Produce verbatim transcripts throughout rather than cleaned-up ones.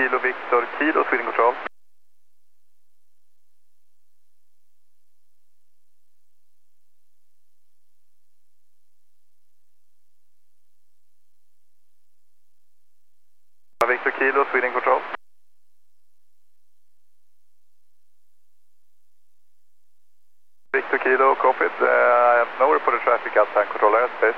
Kilo Victor Kilo, Sweden Control. Victor Kilo, Sweden Control. Victor Kilo, copied. Uh, I have no reported traffic outside control airspace.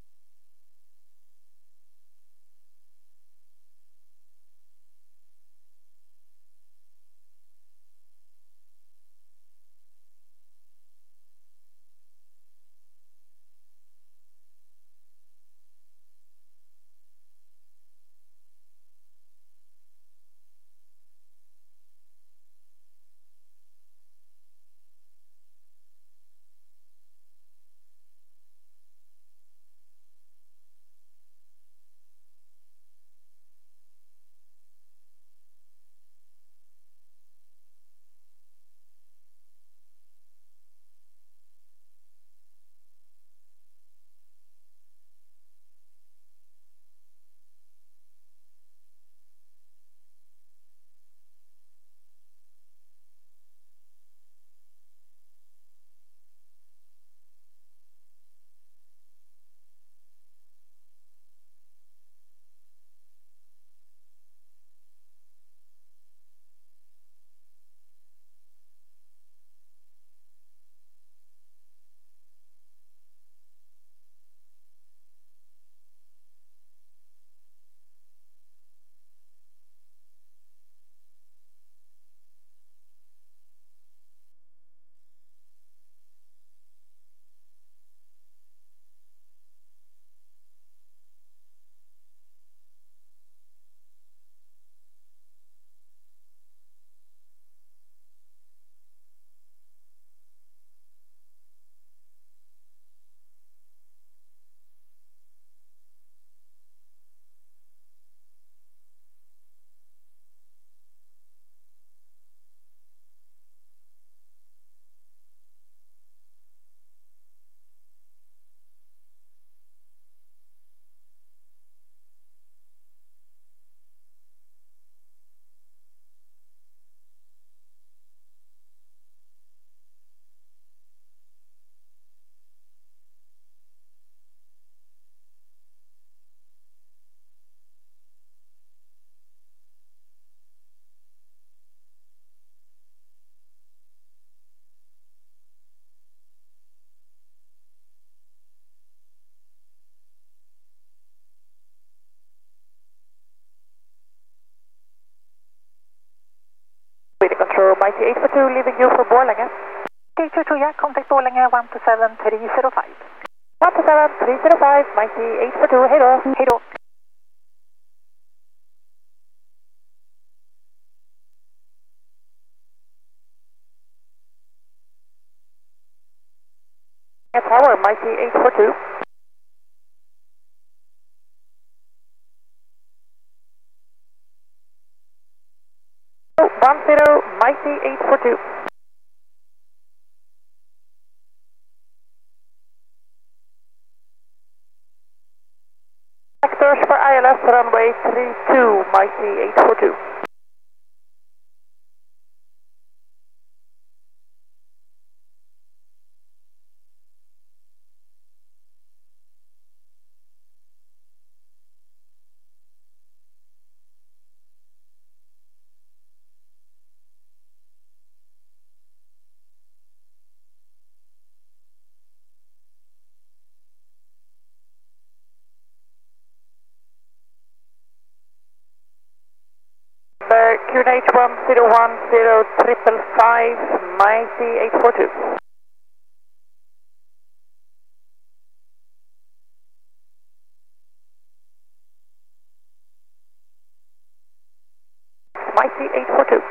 Sweden Control, Mighty eight four two, leaving you for Borlänge. eight two two, yeah, contact Borlänge one two seven three zero five. one two seven three zero five, Mighty eight four two, hej då, hej då. Tower, Mighty eight four two. one zero, Mighty eight four two. Vectors for I L S runway three two, Mighty eight four two. Q N H one zero one zero triple five, Mighty eight four two. Mighty eight four two.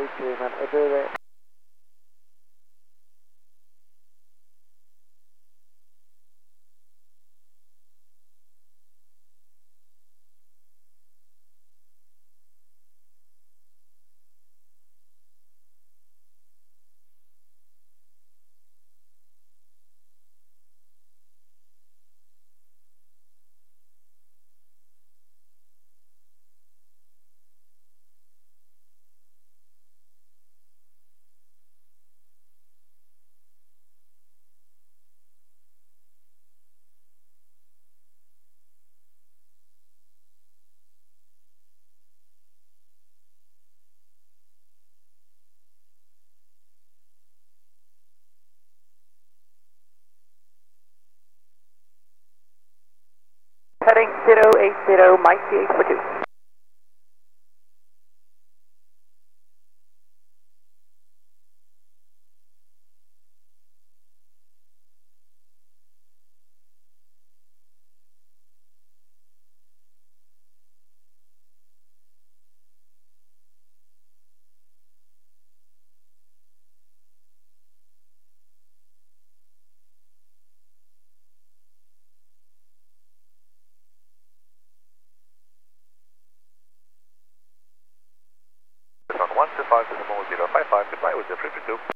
eighty men, Ebury. Heading zero eight zero, Mighty eight four two. On one two five decimal zero five five, goodbye with the three three two.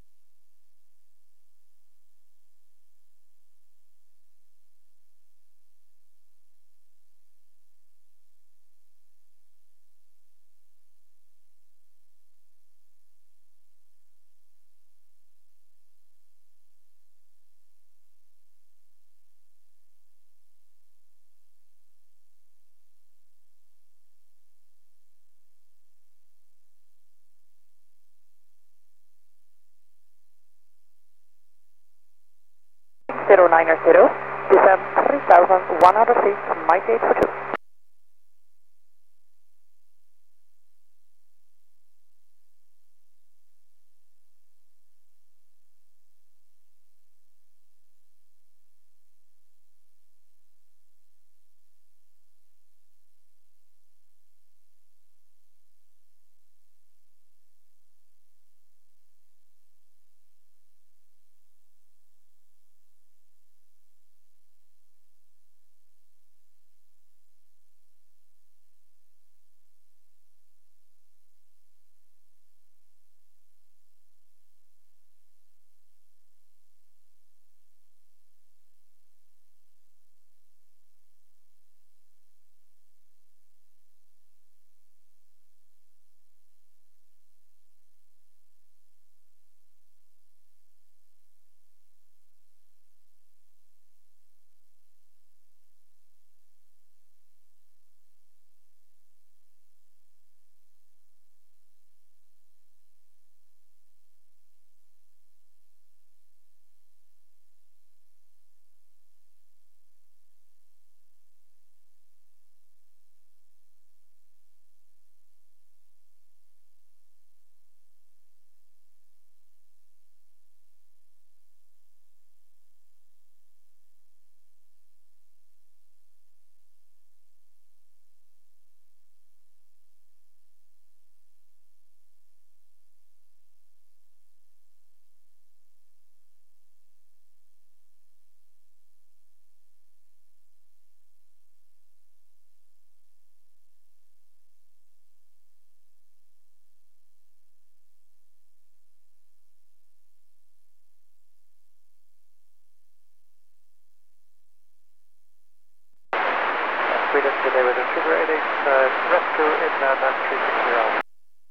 zero nine zero, descend three thousand one hundred feet, Mighty eight four two. Sweden today with a sugar eight eight, uh, rescue inland and three six zero.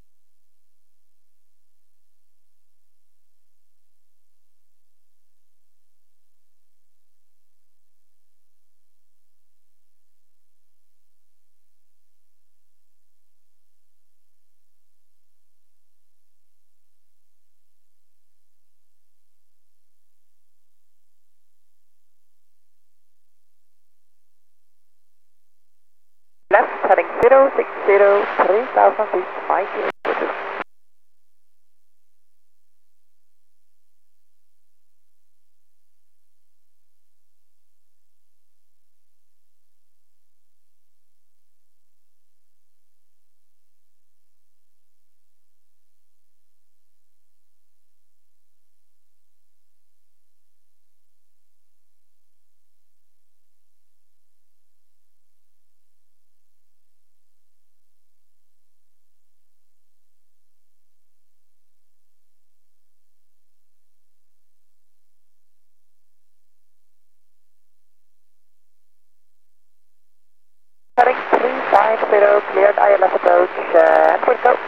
Left, heading zero six zero, three thousand feet, Mighty eight four two.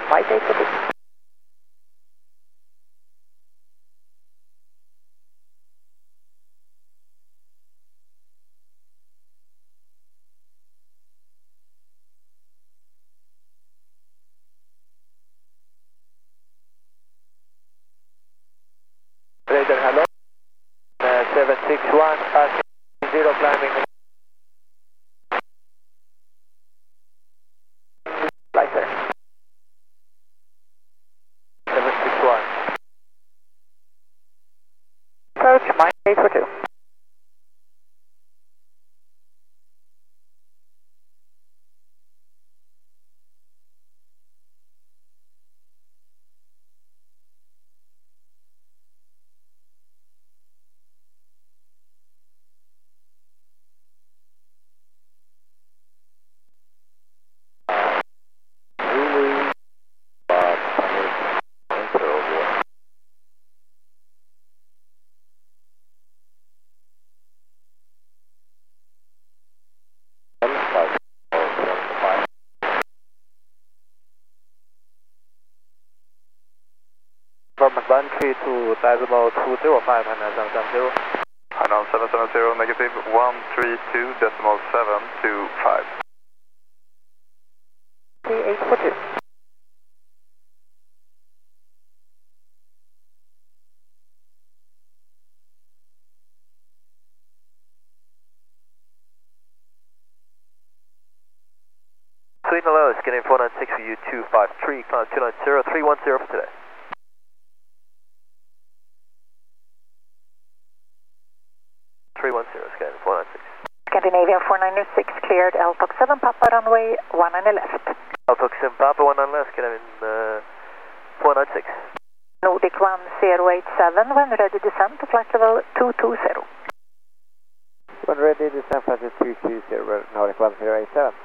Mike eight four two. Radar, hello. Uh, seven six one, passing zero climbing. Lighter. seven six one. Approach Mike eight four two. From one three to decimal two zero five and seven seven zero. Hanoi seven seven zero, negative one three two decimal seven two five. eight four two. Sweden hello, scanning four nine six for you two five three, climb two nine zero, three one zero for today. three one zero, scanning four nine six. Scandinavian four nine six cleared L T O C seven Papa runway one nine left. L T O C seven Papa one nine left, scanning uh, four nine six. Nordic one zero eight seven, when ready descent to flight level two two zero. When ready descent flight level two two zero, Nordic one zero eight seven.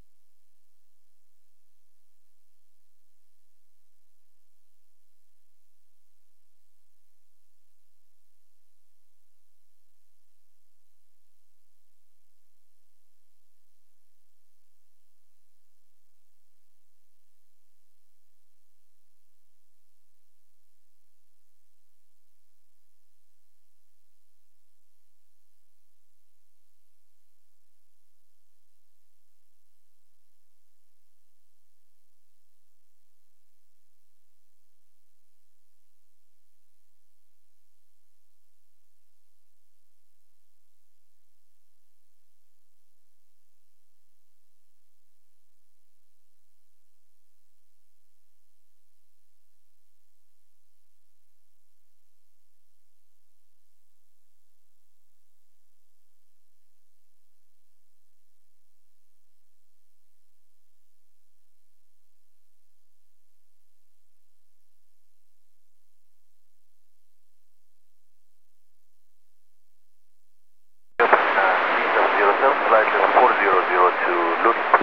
Flight level four zero zero to Luton.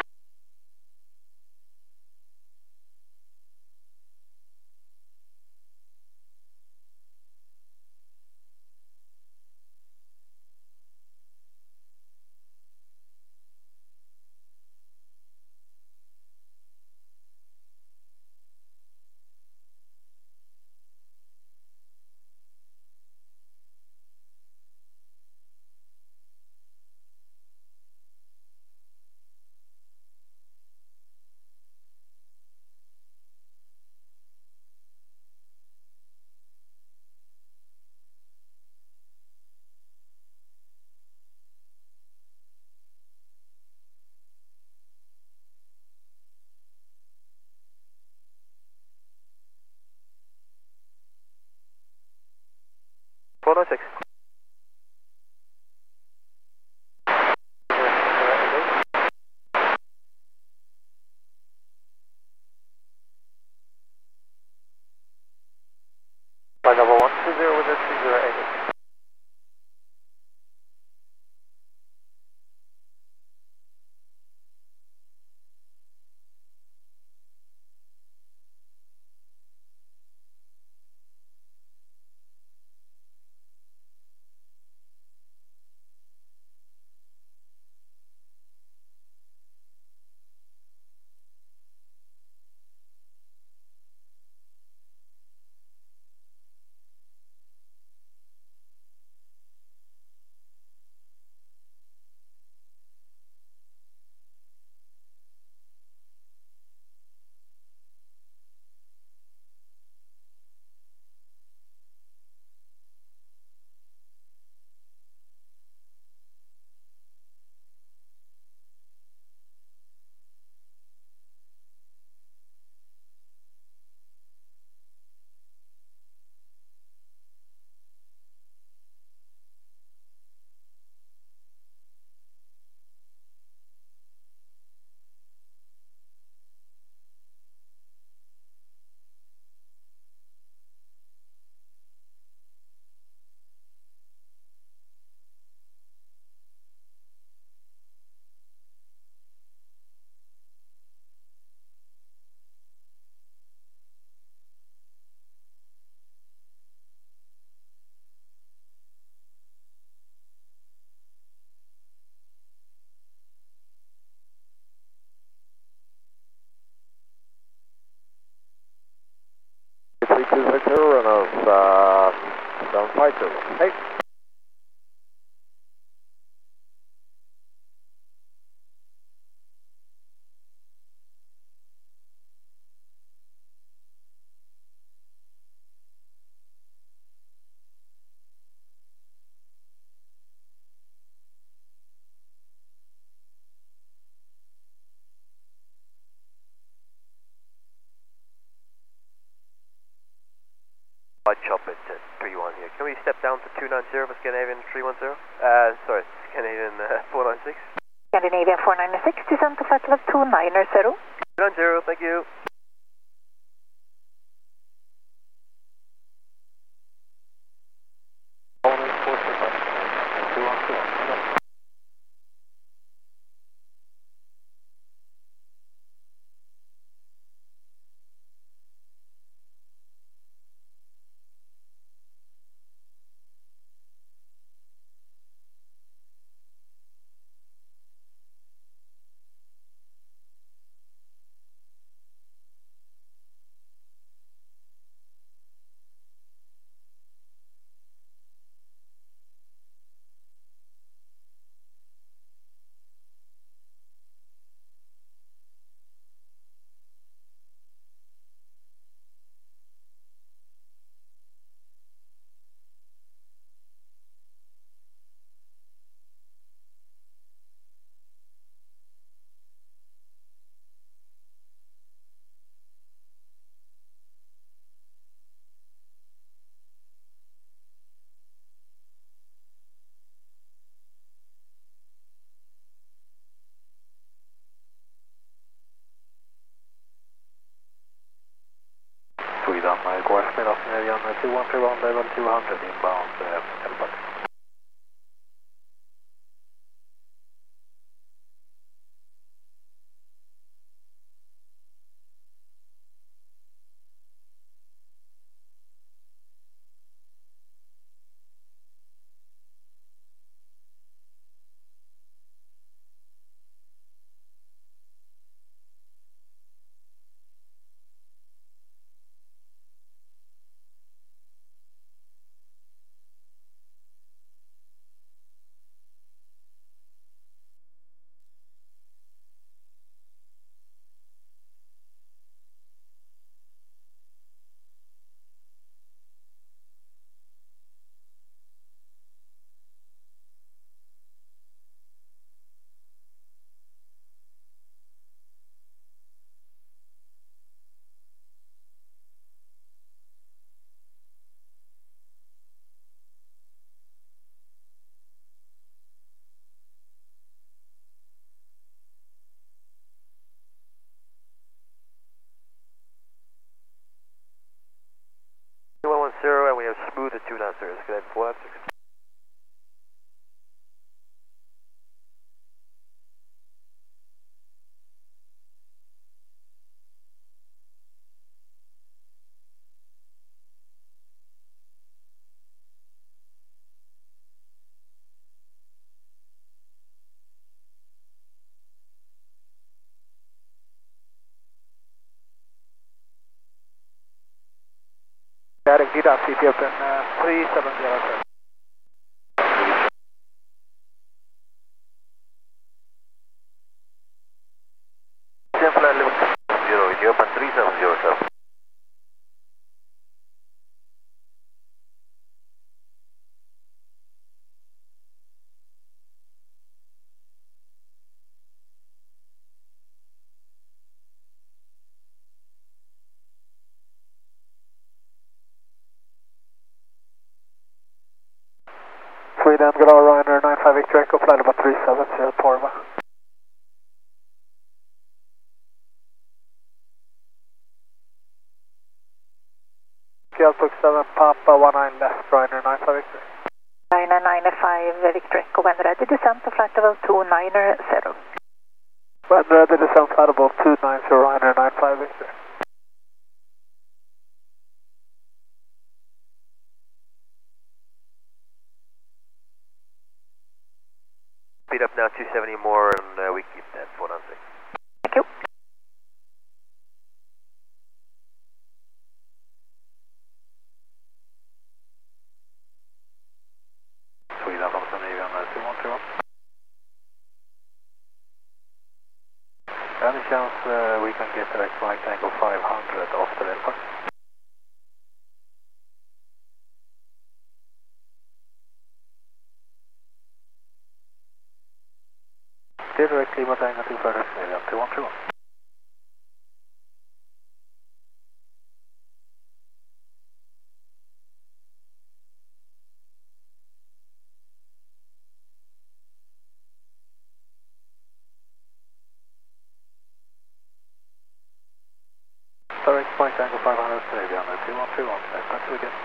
four nine six. Flight level one two zero with a three zero eight eight. five two. Hey. I'd chop it at three one here. Can we step down to two nine zero for Scandinavian three one zero? Uh, sorry, Scandinavian uh, four nine six. Scandinavian four nine six, descent to flight level two nine zero. two nine zero, thank you. Sweden, G F Middle Canadian two one three one level two hundred inbound uh, Elbert. two one one zero, and we have smooth at two nine zero, Scandinavian four nine six. Derek Dida, C T open uh, three seven zero seven. Flight level zero, you open three seven zero seven. Sweden, Gala Ryanair nine five Victor Echo, flight level three seven zero Torva. Geltook seven Papa one nine left, Ryanair nine five Victor. Ryanair nine five Victor Echo, when ready, descent to flight level two nine zero. When ready, descent flight level two nine zero, Ryanair nine five Victor. Speed up now two seventy more, and uh, we keep that four nine six. Thank you. chance uh, we can get direct flight angle five hundred off the airport? Direct Lima Tango two further Scandinavian two one two one. Direct flight angle five hundred Scandinavian two one two one. That's we get.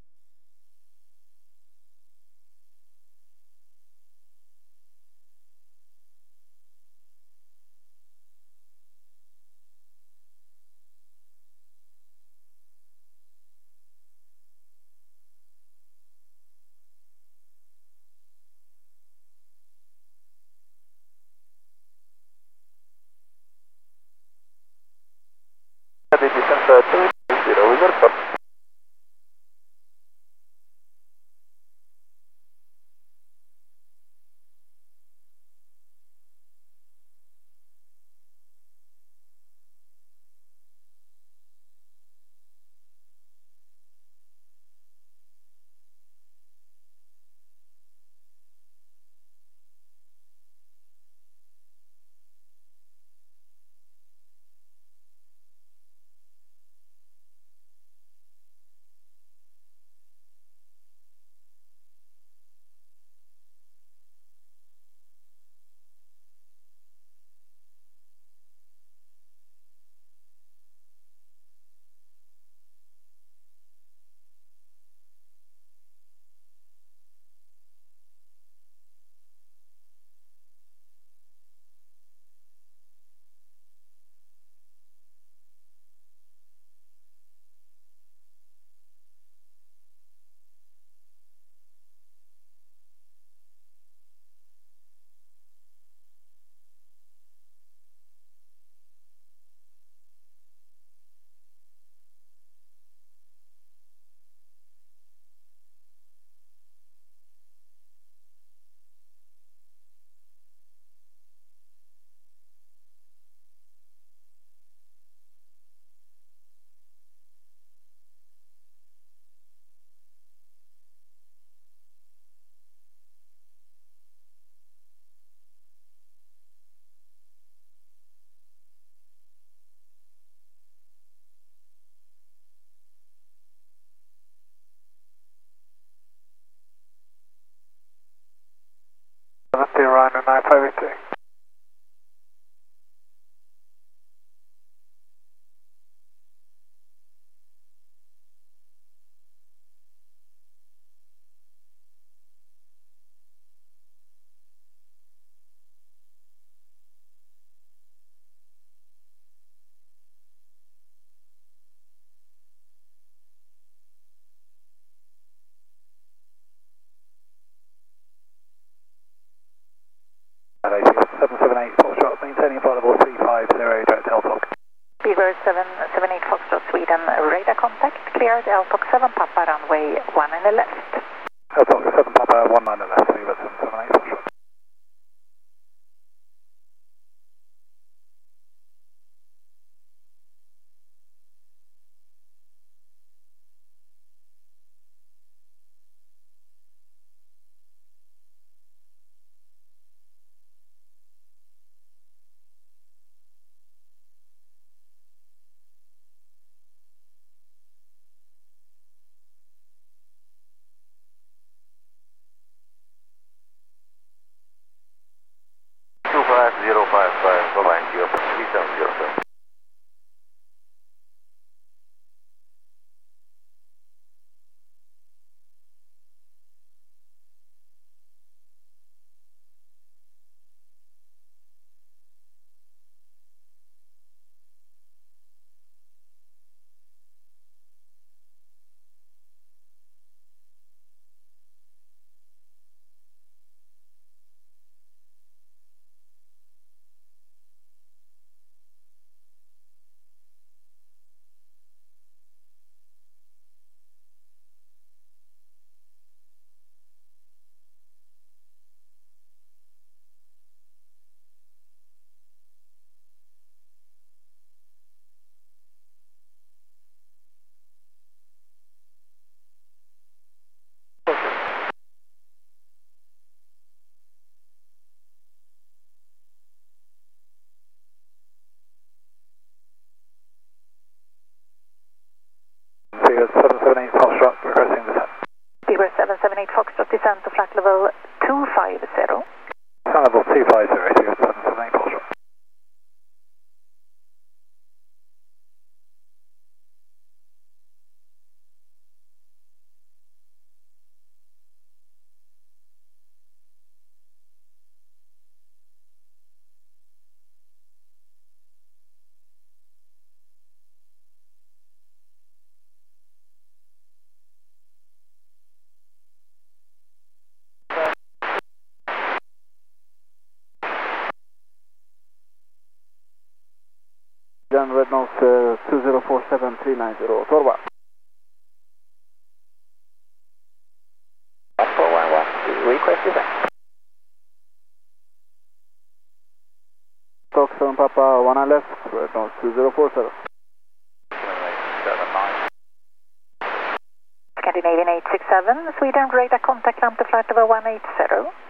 Descent two zero, we got a stop. Ryanair nine five eight two. seven seven eight Foxtrot, maintaining flight level three five zero, direct L T O C. Beaver seven seven eight Foxtrot Sweden, radar contact, cleared L T O C seven Papa, runway one in the left. L T O C seven Papa, one nine left, Beaver seven seven eight Foxtrot. Then red nose uh, two zero four seven three nine zero, Torva. four one one, request descent. Stock seven Papa, one on left, red nose two zero four seven. seven nine. Scandinavian eight six seven, Sweden, radar contact climb to flight over one eight zero.